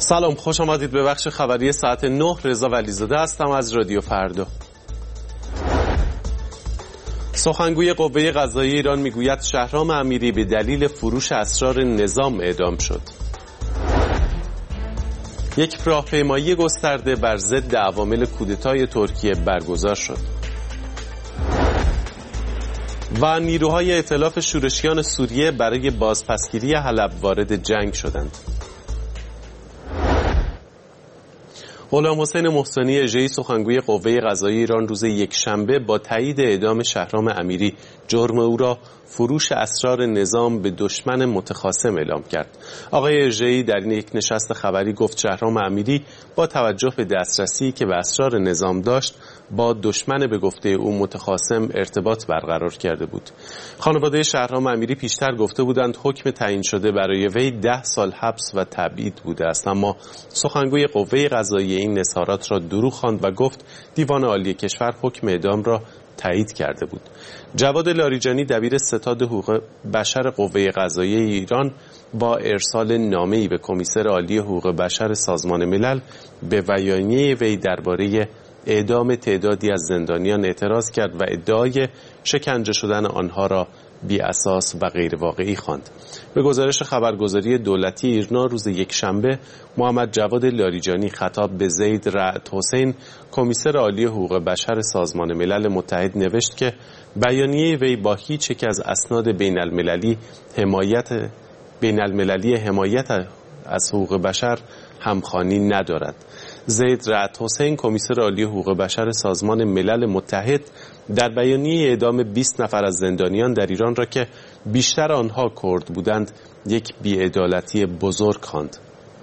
سلام، خوش آمدید به بخش خبری ساعت 9. رضا ولیزاده هستم از رادیو فردا. سخنگوی قوه قضاییه ایران میگوید شهرام امیری به دلیل فروش اسرار نظام اعدام شد. یک راهپیمایی گسترده بر ضد عوامل کودتای ترکیه برگزار شد. و نیروهای ائتلاف شورشیان سوریه برای بازپسگیری حلب وارد جنگ شدند. غلام حسین محسنی اژه‌ای سخنگوی قوه قضاییه ایران روز یکشنبه با تایید اعدام شهرام امیری جرم او را فروش اسرار نظام به دشمن متخاصم اعلام کرد. آقای اژه‌ای در این یک نشست خبری گفت شهرام امیری با توجه به دسترسی که به اسرار نظام داشت با دشمن به گفته او متخاصم ارتباط برقرار کرده بود. خانواده شهرام امیری پیشتر گفته بودند حکم تعیین شده برای وی 10 سال حبس و تبعید بوده است، اما سخنگوی قوه قضاییه این اظهارات را دروغ خواند و گفت دیوان عالی کشور حکم اعدام را تایید کرده بود. جواد لاریجانی دبیر ستاد حقوق بشر قوه قضاییه ایران با ارسال نامه‌ای به کمیسر عالی حقوق بشر سازمان ملل به بیانیه وی درباره اعدام تعدادی از زندانیان اعتراض کرد و ادعای شکنجه شدن آنها را بی اساس و غیر واقعی خواند. به گزارش خبرگزاری دولتی ایرنا روز یکشنبه محمد جواد لاریجانی خطاب به زید رعد حسین کمیسر عالی حقوق بشر سازمان ملل متحد نوشت که بیانیه وی با هیچ یک از اسناد بین المللی حمایت از حقوق بشر همخوانی ندارد. زید رعد حسین کمیسر عالی حقوق بشر سازمان ملل متحد در بیانیه اعدام 20 نفر از زندانیان در ایران را که بیشتر آنها کرد بودند یک بی‌عدالتی بزرگ خواند.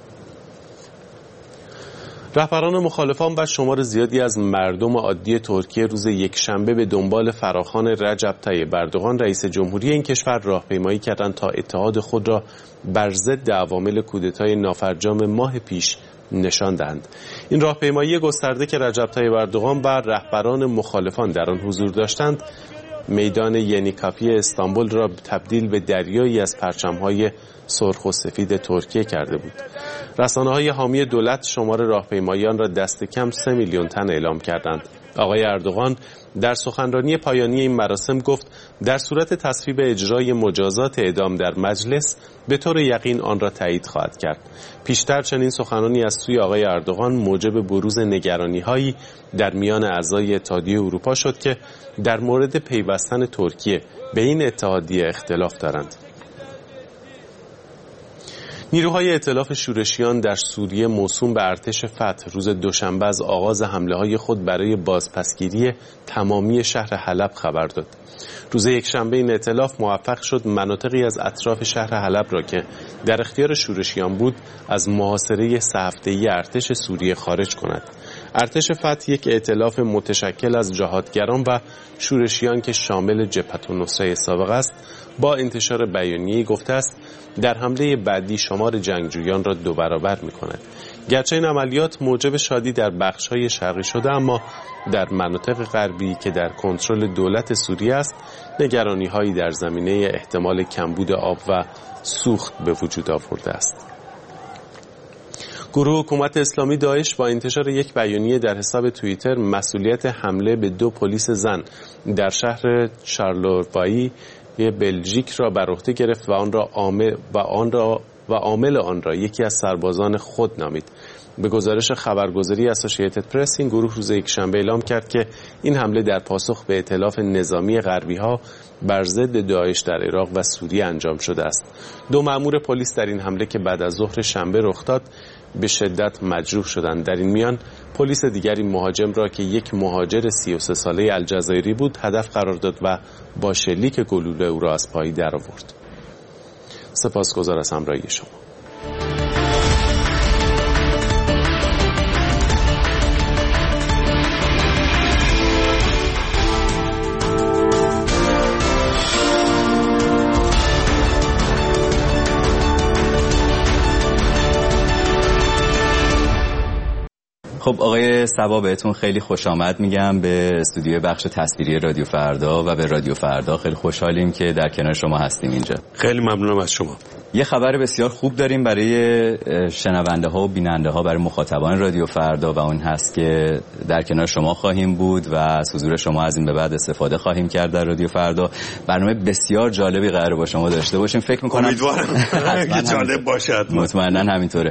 رهبران مخالفان و شمار زیادی از مردم عادی ترکیه روز یکشنبه به دنبال فراخوان رجب طیب اردوغان رئیس جمهوری این کشور راهپیمایی کردند تا اتحاد خود را بر ضد عوامل کودتای نافرجام ماه پیش نشان دهند. این راهپیمایی گسترده که رجب طیب اردوغان و رهبران مخالفان در آن حضور داشتند میدان ینیکاپی استانبول را تبدیل به دریایی از پرچم‌های سرخ و سفید ترکیه کرده بود. رسانه‌های حامی دولت شمار راهپیماییان را دست کم 3 میلیون تن اعلام کردند. آقای اردوغان در سخنرانی پایانی این مراسم گفت در صورت تصویب اجرای مجازات اعدام در مجلس به طور یقین آن را تایید خواهد کرد. پیشتر چنین سخنانی از سوی آقای اردوغان موجب بروز نگرانی‌هایی در میان اعضای اتحادیه اروپا شد که در مورد پیوستن ترکیه به این اتحادیه اختلاف دارند. نیروهای ائتلاف شورشیان در سوریه موسوم به ارتش فتح روز دوشنبه از آغاز حمله‌های خود برای بازپسگیری تمامی شهر حلب خبر داد. روز یکشنبه این ائتلاف موفق شد مناطقی از اطراف شهر حلب را که در اختیار شورشیان بود از محاصره 3 هفته‌ای ارتش سوریه خارج کند. ارتش فتح یک ائتلاف متشکل از جهادگران و شورشیان که شامل جبهة النصره سابق است با انتشار بیانیه‌ای گفته است در حمله بعدی شمار جنگجویان را 2 برابر می‌کند. گرچه این عملیات موجب شادی در بخش‌های شرقی شده، اما در مناطق غربی که در کنترل دولت سوریه است نگرانی‌هایی در زمینه احتمال کمبود آب و سوخت به وجود آورده است. گروه حکومت اسلامی داعش با انتشار یک بیانیه در حساب توییتر مسئولیت حمله به 2 پلیس زن در شهر شارلوروایی بلژیک را بر عهده گرفت و عامل آن را یکی از سربازان خود نامید. به گزارش خبرگزاری اسوسییتد پرس این گروه روز یکشنبه اعلام کرد که این حمله در پاسخ به ائتلاف نظامی غربی‌ها بر ضد داعش در عراق و سوریه انجام شده است. 2 مأمور پلیس در این حمله که بعد از ظهر شنبه رخ داد به شدت مجروح شدند. در این میان پلیس دیگری مهاجم را که یک مهاجر 33 ساله الجزایری بود هدف قرار داد و با شلیک گلوله او را از پای درآورد. سپاسگزار از همراهی شما. خب آقای صبا بهتون خیلی خوش آمد میگم به استودیو بخش تصویری رادیو فردا و به رادیو فردا. خیلی خوشحالیم که در کنار شما هستیم اینجا. خیلی ممنونم از شما. یه خبر بسیار خوب داریم برای شنونده ها و بیننده ها، برای مخاطبان رادیو فردا، و اون هست که در کنار شما خواهیم بود و از حضور شما از این به بعد استفاده خواهیم کرد در رادیو فردا. برنامه بسیار جالبی قراره با شما داشته باشیم. فکر می‌کنم امیدوارم جالب باشد. مطمئناً همینطوره.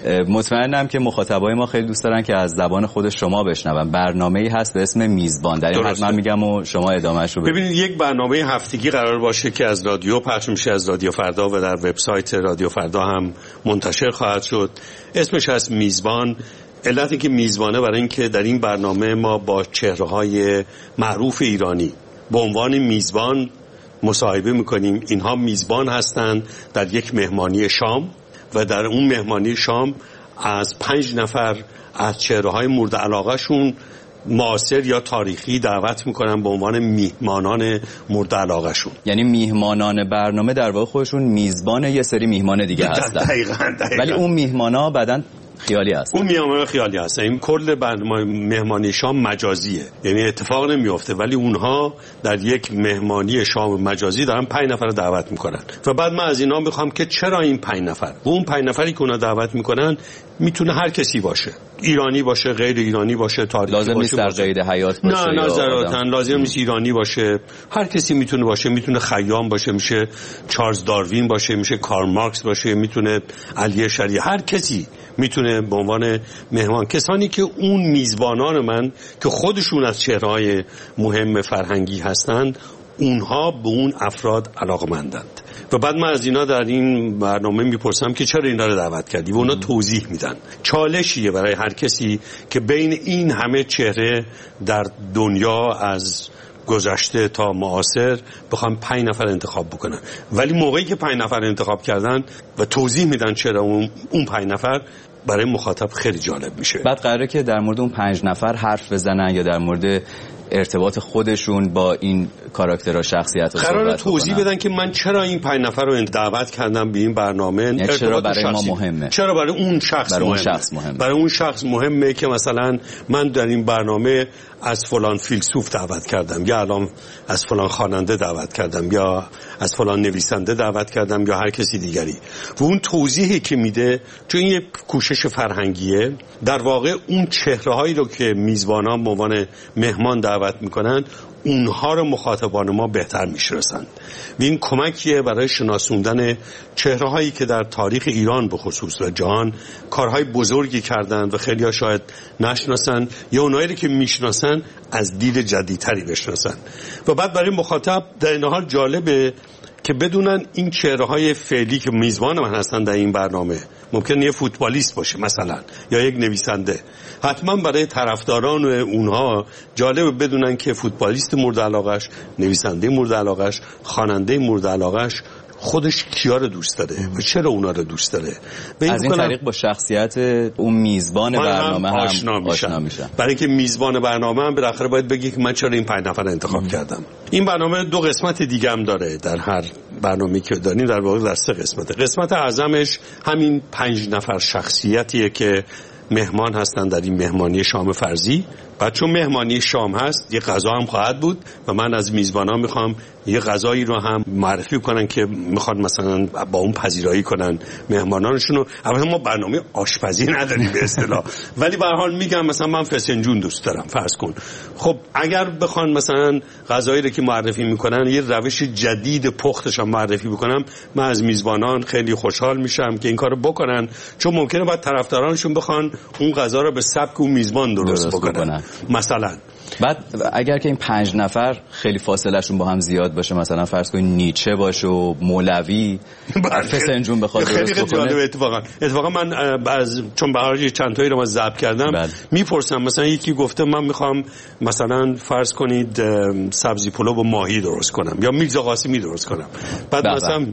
مطمئنم که مخاطبای ما خیلی دوست دارن که از زبان خود شما بشنون. برنامه‌ای هست به اسم میزبان. در این حد من میگم و شما ادامه‌اش رو ببینید. یک برنامه هفتگی قرار باشه که از رادیو پخش میشه، از رادیو فردا، و در وبسایت رادیو فردا هم منتشر خواهد شد. اسمش هست میزبان. علتی که میزبانه برای این که در این برنامه ما با چهره‌های معروف ایرانی به عنوان میزبان مصاحبه میکنیم. اینها میزبان هستند در یک مهمانی شام و در اون مهمانی شام از 5 نفر از چهره‌های مورد علاقه‌شون معاصر یا تاریخی دعوت میکنن به عنوان میهمانان مورد علاقه‌شون. یعنی میهمانان برنامه در واقع خودشون میزبان یه سری میهمان دیگه هستن. دقیقاً. ولی اون میهمانا بعدن خیالی هست. اون میهمان خیالی هست. این کل برنامه مهمانی شام مجازیه، یعنی اتفاق نمیفته، ولی اونها در یک مهمانی شام مجازی دارن 5 نفر دعوت میکنن و بعد من از اینا میخوام که چرا این 5 نفر، اون 5 نفری که اونا دعوت میکنن میتونه هر کسی باشه، ایرانی باشه، غیر ایرانی باشه، تاریخی باشه، لازم نیست در قید حیات باشه. نه ضرورتاً لازم نیست ایرانی باشه، هر کسی میتونه باشه. میتونه خیام باشه، میشه چارلز داروین باشه، میشه کارل مارکس باشه، میتونه علی شریعتی، هر کسی میتونه به عنوان مهمان. کسانی که اون میزبانان من که خودشون از چهره‌های مهم فرهنگی هستند، اونها به اون افراد علاقه‌مندند و بعد من از اینا در این برنامه میپرسم که چرا اینا رو دعوت کردی و اونا توضیح میدن. چالشیه برای هر کسی که بین این همه چهره در دنیا از گذشته تا معاصر بخوام 5 نفر انتخاب بکنن، ولی موقعی که 5 نفر انتخاب کردن و توضیح میدن چرا اون 5 نفر، برای مخاطب خیلی جالب میشه. بعد قراره که در مورد اون 5 نفر حرف بزنن یا در مورد ارتباط خودشون با این کاراکترها، شخصیت‌ها قراره توضیح بدن که من چرا این 5 نفر رو دعوت کردم به این برنامه. یعنی چرا برای ما مهمه، چرا برای اون شخص مهمه. برای اون شخص مهمه که مثلا من در این برنامه از فلان فیلسوف دعوت کردم، یا الان از فلان خواننده دعوت کردم، یا از فلان نویسنده دعوت کردم، یا هر کسی دیگری. و اون توضیحی که میده، چون این کوشش فرهنگیه، در واقع اون چهره‌هایی رو که میزبانان به عنوان مهمان دعوت میکنن، اونها رو مخاطبان ما بهتر میشناسند و این کمکیه برای شناسوندن چهره‌هایی که در تاریخ ایران به خصوص و جهان کارهای بزرگی کردن و خیلی‌ها شاید نشناسن، یا اونایی که میشناسن از دید جدیدتری بشناسن. و بعد برای مخاطب در این حال جالبه که بدونن این چهره‌های فعلی که میزبان من هستن در این برنامه ممکنه یه فوتبالیست باشه مثلا، یا یک نویسنده. حتما برای طرفداران اونها جالبه بدونن که فوتبالیست مورد علاقش، نویسنده مورد علاقش، خواننده مورد علاقش خودش کیا رو دوست داره و چرا اونا رو دوست داره. از این طریق با شخصیت اون میزبان برنامه هم آشنا میشن. برای اینکه میزبان برنامه هم بالاخره باید بگه که من چرا این 5 نفر انتخاب کردم. این برنامه 2 قسمت دیگه هم داره. در هر برنامه‌ای که داریم در واقع در 3 قسمته. قسمت اعظمش همین 5 نفر شخصیتیه که مهمان هستن در این مهمانی شام فرضی. بعد چون مهمانی شام هست، یه غذا هم خواهد بود و من از میزبانان میخوام یه غذایی رو هم معرفی کنن که میخواد مثلا با اون پذیرایی کنن مهمانانشون رو. البته ما برنامه آشپزی نداریم به اصطلاح، ولی به هر حال میگم مثلا من فسنجون دوست دارم فرض کن. خب اگر بخوان مثلا غذایی رو که معرفی میکنن یه روش جدید پختش هم معرفی بکنم، من از میزبانان خیلی خوشحال میشم که این کارو بکنن، چون ممکنه بعد طرفدارانشون بخوان اون غذا رو به سبک اون میزبان درست بکنن. مثلا بعد اگر که این 5 نفر خیلی فاصله شون با هم زیاد باشه، مثلا فرض کنید نیچه باشه و مولوی، فسنجون بخواد درست بکنه. اتفاقا من چون برای چند تایی رو ما ضبط کردم میپرسم، مثلا یکی گفته من میخوام مثلا فرض کنید سبزی پلو با ماهی درست کنم یا میرزا قاسمی درست کنم. بعد مثلا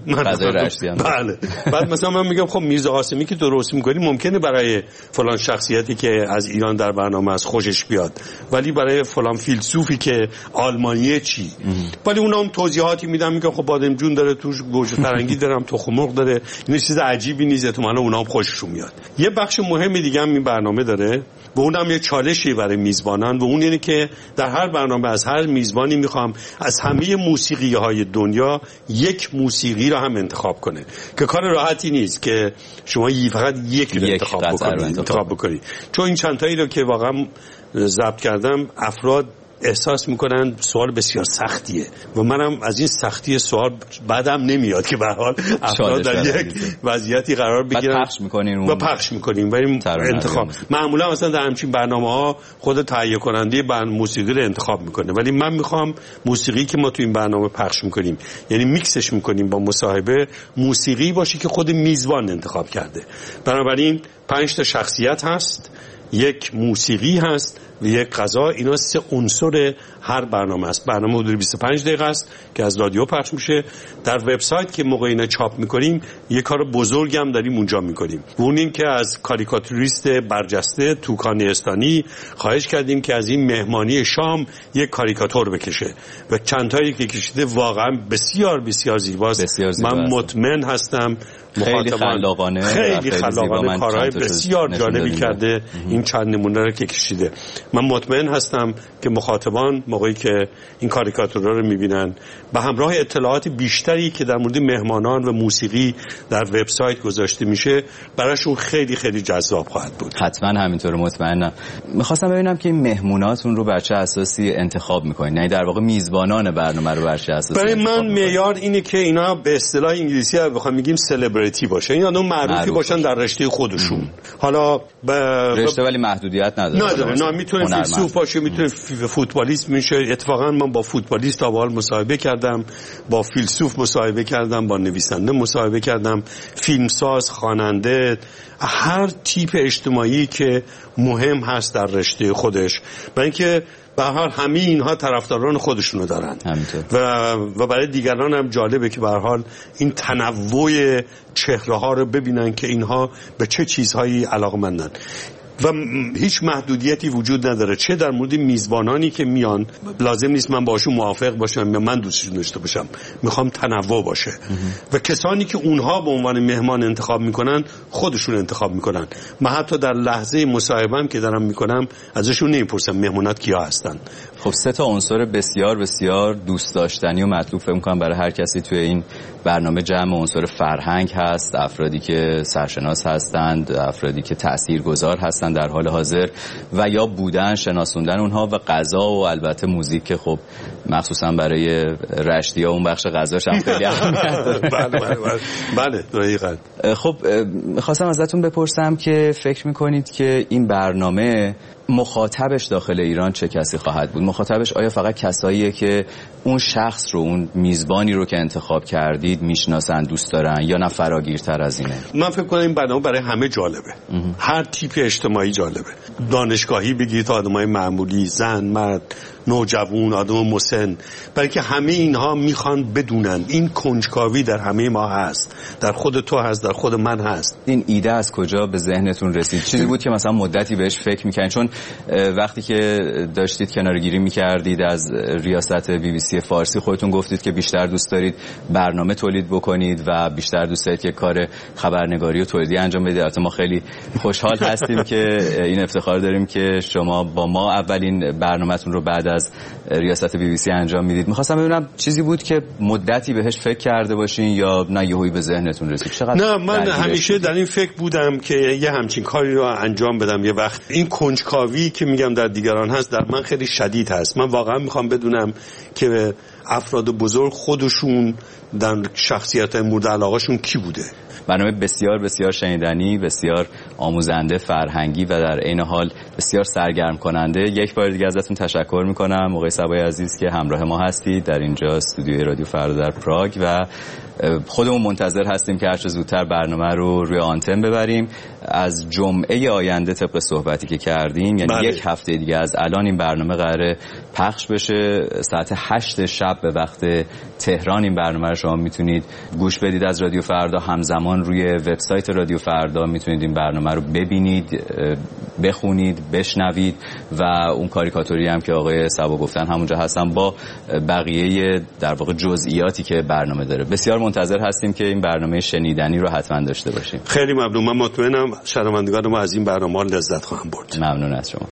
بعد مثلا من میگم خب میرزا قاسمی که درست میکنی ممکنه برای فلان شخصیتی که از ایران در برنامه از خوشش بیاد، ولی برای فلان فیلسوفی که آلمانیه چی؟ ولی اونا هم توضیحاتی میدن، میگن خب بادمجون داره توش، گوجه فرنگی داره، تخم مرغ داره، این چیز عجیبی نیست، احتمالاً اونا هم خوششون میاد. یه بخش مهم دیگه هم این برنامه داره و اونم یه چالشی برای میزبانان و اون اینه که در هر برنامه از هر میزبانی میخوام از همه موسیقی‌های دنیا یک موسیقی رو هم انتخاب کنه که کار راحتی نیست که شما فقط یک انتخاب بکنید چون این چند تایی رو که واقعا ضبط کردم افراد احساس میکنن سوال بسیار سختیه و منم از این سختی سوال بعدم نمیاد که به هر حال افراد در یک وضعیتی قرار بگیرن و پخش میکنیم ولی انتخاب معمولا مثلا در همچین برنامه‌ها خود تهیه کننده موسیقی رو انتخاب میکنه ولی من میخوام موسیقی که ما تو این برنامه پخش میکنیم یعنی میکسش میکنیم با مصاحبه موسیقی باشه که خود میزبان انتخاب کرده. بنابراین 5 تا شخصیت هست، یک موسیقی هست و یک غذا. اینا 3 عنصر هر برنامه است. برنامه حدود 25 دقیقه است که از رادیو پخش میشه. در وبسایت که موقع اینا چاپ میکنیم یه کار بزرگ هم داریم اونجا میکنیم. اون این که از کاریکاتوریست برجسته توکان استانی خواهش کردیم که از این مهمانی شام یک کاریکاتور بکشه و چند تایی که کشیده واقعا بسیار بسیار زیباست. من مطمئن هستم خیلی خلاقانه کارهای بسیار جالبی کرده این چند نمونه رو که کشیده. من مطمئن هستم که مخاطبان موقعی که این کاریکاتورها رو میبینن به همراه اطلاعات بیشتری که در مورد مهمانان و موسیقی در وبسایت گذاشته میشه براشون خیلی خیلی جذاب خواهد بود. حتما همینطور مطمئنم. میخواستم ببینم که این مهموناتون رو بر چه اساسی انتخاب میکنین؟ یعنی در واقع میزبانان برنامه رو بر چه اساسی؟ برای من معیار اینه که اینا به اصطلاح انگلیسی بخوام میگیم سلبریتی باشه، این آدم معروفی باشن در رشته خودشون. حالا رشته ولی محدودیت نداره. نه میتونه فیلسوف باشه، میتونه فوتبالیست میشه. اتفاقا من با فوتبالیست تا به حال مصاحبه کردم، با فیلسوف مصاحبه کردم، با نویسنده مصاحبه کردم، فیلمساز، خواننده، هر تیپ اجتماعی که مهم هست در رشته خودش. برای اینکه به هر حال همه اینها طرفداران خودشونو دارن و برای دیگران هم جالبه که به هر حال این تنوع چهره ها رو ببینن که اینها به چه چیزهایی علاقمندن و هیچ محدودیتی وجود نداره. چه در مورد میزبانانی که میان لازم نیست من باشون موافق باشم یا من دوستشون داشته باشم، میخوام تنوع باشه و کسانی که اونها به عنوان مهمان انتخاب میکنن خودشون انتخاب میکنن. من حتی در لحظه مصاحبه‌ام که دارم میکنم ازشون نمیپرسم مهمونات کیا هستن. خب 3 تا عنصر بسیار بسیار دوست داشتنی و مطلوب فکر می‌کنم برای هر کسی توی این برنامه جمع عنصر فرهنگ هست، افرادی که سرشناس هستند، افرادی که تاثیرگذار هستند در حال حاضر و یا بودن شناسوندن اونها و غذا و البته موزیک که خب مخصوصا برای رشتی‌ها اون بخش غذاش هم خیلی اهمیت داره. بله دقیقاً. خب می‌خواستم ازتون بپرسم که فکر می‌کنید که این برنامه مخاطبش داخل ایران چه کسی خواهد بود؟ مخاطبش آیا فقط کساییه که اون شخص رو، اون میزبانی رو که انتخاب کردید میشناسن، دوست دارن، یا نه فراگیرتر از اینه؟ من فکر کنم این برنامه برای همه جالبه. هر تیپ اجتماعی جالبه. دانشگاهی بگید تا آدمای معمولی، زن، مرد، نوجوان، آدم مسن، برای که همه اینها میخوان بدونن این کنجکاوی در همه ما هست، در خود تو هست، در خود من هست. این ایده از کجا به ذهنتون رسید؟ چیزی بود که مثلا مدتی بهش فکر میکنید؟ چون وقتی که داشتید کناره‌گیری میکردید از ریاست BBC فارسی خودتون گفتید که بیشتر دوست دارید برنامه تولید بکنید و بیشتر دوست دارید که کار خبرنگاری و تولیدی انجام بدید. البته ما خیلی خوشحال هستیم که این افتخار داریم که شما با ما اولین برنامه‌تون رو بعد از ریاست BBC انجام میدید. می‌خواستم ببینم چیزی بود که مدتی بهش فکر کرده باشین یا نه یهویی به ذهنتون رسید؟ نه، من همیشه در این فکر بودم که یه همچین کاری رو انجام بدم. یه وقت این کنجکاوی که میگم در دیگران هست در من خیلی شدید هست. من واقعا میخوام بدونم که افراد بزرگ خودشون در شخصیت‌های مورد علاقه‌شون کی بوده. برنامه بسیار بسیار شنیدنی، بسیار آموزنده، فرهنگی و در عین حال بسیار سرگرم کننده. یک بار دیگه ازتون تشکر میکنم آقای صبای عزیز که همراه ما هستید در اینجا استودیوی رادیو فردا در پراگ و خودمون منتظر هستیم که هر چه زودتر برنامه رو روی آنتن ببریم. از جمعه آینده طبق صحبتی که کردیم، یعنی یک هفته دیگه از الان این برنامه قراره پخش بشه. ساعت 8 شب به وقت تهران این برنامه رو شما میتونید گوش بدید از رادیو فردا. همزمان روی وبسایت رادیو فردا میتونید این برنامه رو ببینید، بخونید، بشنوید و اون کاریکاتوری هم که آقای صبا گفتن همونجا هستن با بقیه در واقع جزئیاتی که برنامه داره. بسیار منتظر هستیم که این برنامه شنیدنی رو حتما داشته باشیم. خیلی ممنون. من مطمئنم شنوندگان ما از این برنامه لذت خواهم برد. ممنون از شما.